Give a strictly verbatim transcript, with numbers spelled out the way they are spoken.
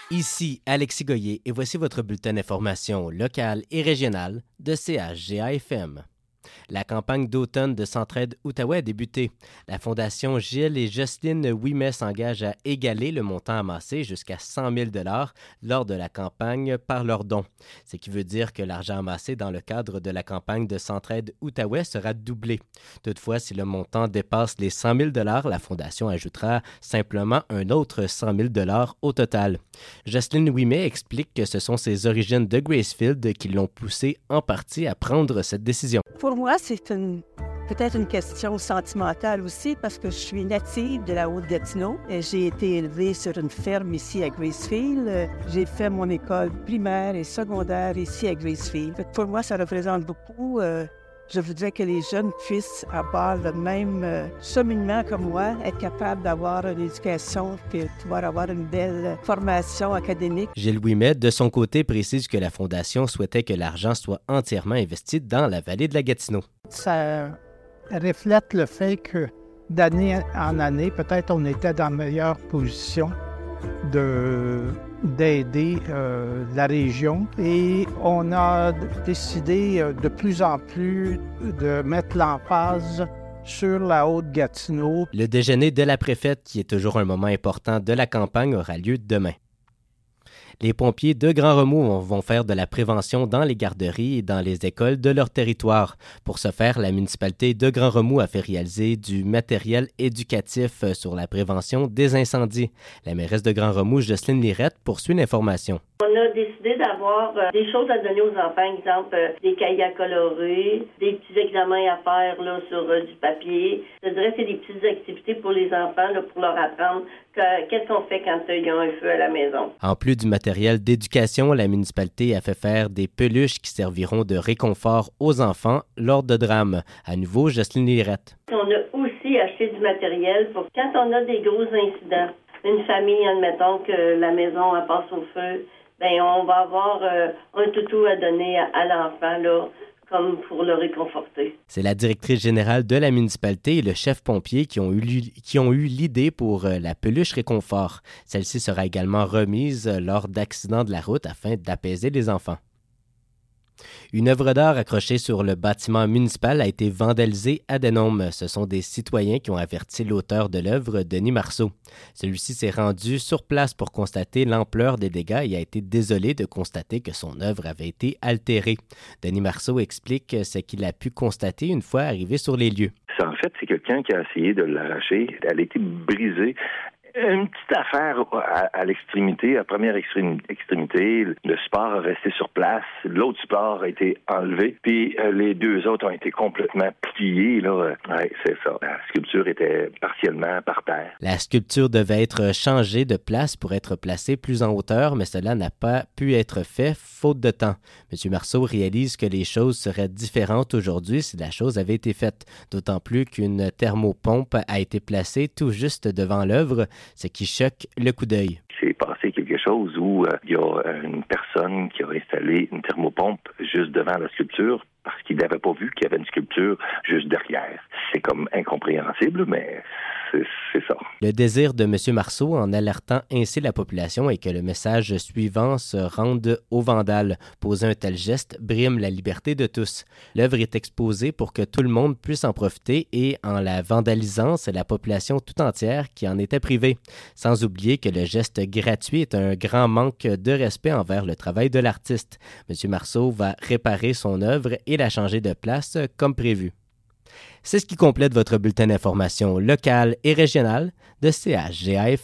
Ici Alexis Goyer et voici votre bulletin d'information locale et régionale de C H G A F M. La campagne d'automne de Centraide Outaouais a débuté. La Fondation Gilles et Jocelyne Ouimet s'engagent à égaler le montant amassé jusqu'à cent mille dollars lors de la campagne par leurs dons. Ce qui veut dire que l'argent amassé dans le cadre de la campagne de Centraide Outaouais sera doublé. Toutefois, si le montant dépasse les cent mille dollars, la Fondation ajoutera simplement un autre cent mille dollars au total. Jocelyne Ouimet explique que ce sont ses origines de Gracefield qui l'ont poussée en partie à prendre cette décision. Pour moi, c'est une, peut-être une question sentimentale aussi parce que je suis native de la Haute-Gatineau. J'ai été élevée sur une ferme ici à Gracefield. J'ai fait mon école primaire et secondaire ici à Gracefield. Pour moi, ça représente beaucoup. Euh, je voudrais que les jeunes puissent avoir le même euh, cheminement que moi, être capables d'avoir une éducation et pouvoir avoir une belle formation académique. Gilles Ouimet, de son côté, précise que la Fondation souhaitait que l'argent soit entièrement investi dans la vallée de la Gatineau. Ça reflète le fait que d'année en année, peut-être on était dans meilleure position de, d'aider euh, la région et on a décidé euh, de plus en plus de mettre l'emphase sur la Haute-Gatineau. Le déjeuner de la préfète, qui est toujours un moment important de la campagne, aura lieu demain. Les pompiers de Grand Remous vont faire de la prévention dans les garderies et dans les écoles de leur territoire. Pour ce faire, la municipalité de Grand Remous a fait réaliser du matériel éducatif sur la prévention des incendies. La mairesse de Grand Remous, Jocelyne Lirette, poursuit l'information. On a décidé d'avoir euh, des choses à donner aux enfants, par exemple euh, des cahiers à colorer, des petits examens à faire là, sur euh, du papier. Je dirais que c'est des petites activités pour les enfants là, pour leur apprendre que, qu'est-ce qu'on fait quand il y a un feu à la maison. En plus du matériel d'éducation, la municipalité a fait faire des peluches qui serviront de réconfort aux enfants lors de drames. À nouveau, Jocelyne Lirette. On a aussi acheté du matériel pour quand on a des gros incidents. Une famille, admettons que la maison elle passe au feu, bien, on va avoir euh, un toutou à donner à, à l'enfant, là, comme pour le réconforter. C'est la directrice générale de la municipalité et le chef pompier qui ont eu, qui ont eu l'idée pour euh, la peluche réconfort. Celle-ci sera également remise euh, lors d'accidents de la route afin d'apaiser les enfants. Une œuvre d'art accrochée sur le bâtiment municipal a été vandalisée à Denôme. Ce sont des citoyens qui ont averti l'auteur de l'œuvre, Denis Marceau. Celui-ci s'est rendu sur place pour constater l'ampleur des dégâts et a été désolé de constater que son œuvre avait été altérée. Denis Marceau explique ce qu'il a pu constater une fois arrivé sur les lieux. En fait, c'est quelqu'un qui a essayé de l'arracher. Elle a été brisée. Une petite affaire à, à l'extrémité, à la première extrémité, le support a resté sur place, l'autre support a été enlevé, puis euh, les deux autres ont été complètement pliés. Là. Ouais, c'est ça. La sculpture était partiellement par terre. La sculpture devait être changée de place pour être placée plus en hauteur, mais cela n'a pas pu être fait, faute de temps. M. Marceau réalise que les choses seraient différentes aujourd'hui si la chose avait été faite, d'autant plus qu'une thermopompe a été placée tout juste devant l'œuvre, ce qui choque le coup d'œil. C'est passé quelque chose où euh, il y a une personne qui a installé une thermopompe juste devant la sculpture parce qu'il n'avait pas vu qu'il y avait une sculpture juste derrière. C'est comme incompréhensible, mais c'est, c'est ça. Le désir de M. Marceau, en alertant ainsi la population, est que le message suivant se rende aux vandales. Poser un tel geste brime la liberté de tous. L'œuvre est exposée pour que tout le monde puisse en profiter et, en la vandalisant, c'est la population tout entière qui en était privée. Sans oublier que le geste gratuit est un grand manque de respect envers le travail de l'artiste. M. Marceau va réparer son œuvre et la changer de place comme prévu. C'est ce qui complète votre bulletin d'information locale et régionale de C H G A F M.